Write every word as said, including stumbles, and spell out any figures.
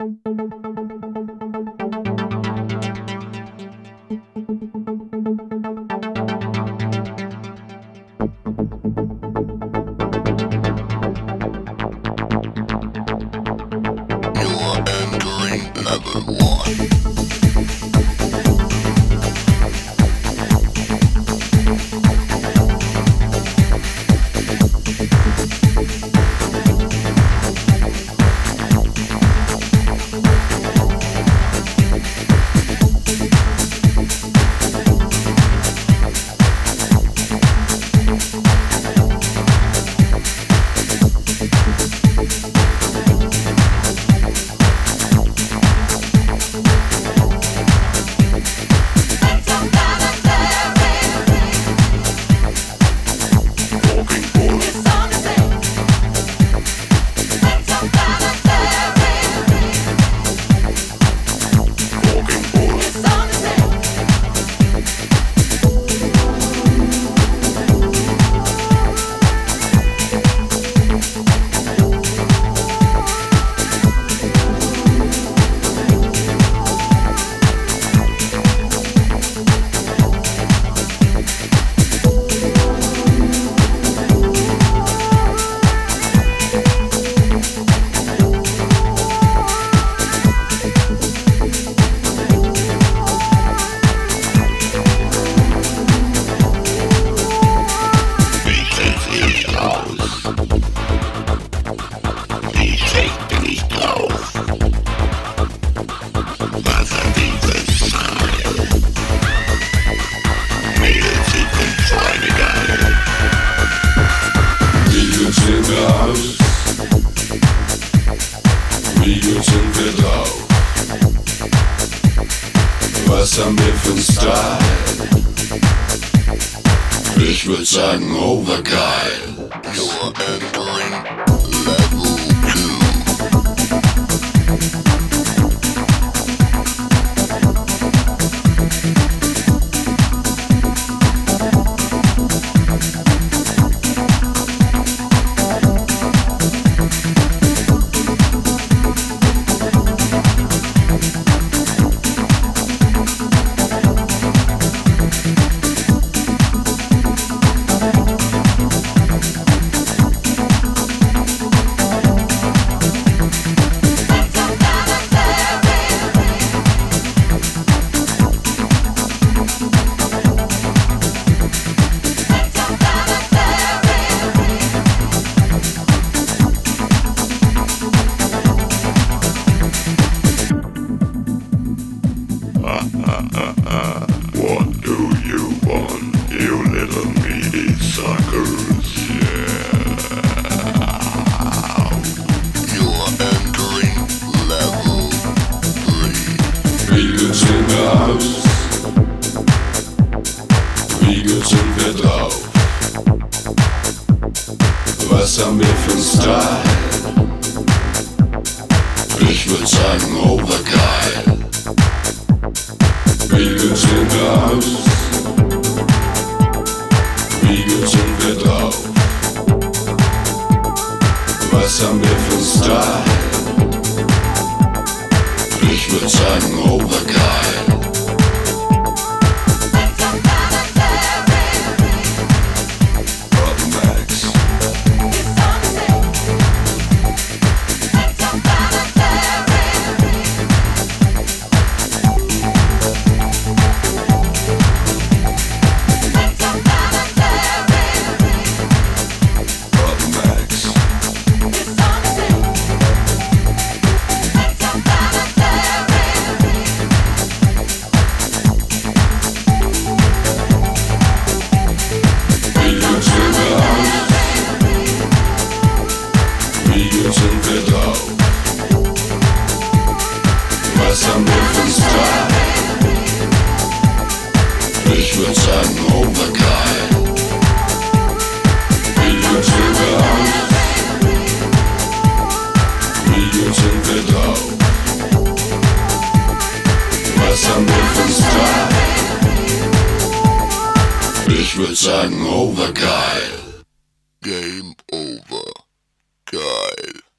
Was haben wir für'n Style? Ich würd sagen, overgeil. You're entering level two. What do you want, you little meaty suckers? Yeah. You're entering level three. Wie gut sind wir aus? Wie gut sind wir drauf? Was haben wir für'n Style? Ich würd sagen, overgeil. Wie gut sind wir aus? Wie gut sind wir drauf? Was haben wir für'n Style? Ich würd sagen, overgeil. Was haben wir für'n Style? Ich würd sagen, overgeil. Wie gut sind wir aus? Wie gut sind wir drauf? Was haben wir für'n Style? Ich würd sagen, overgeil. Game over. Geil.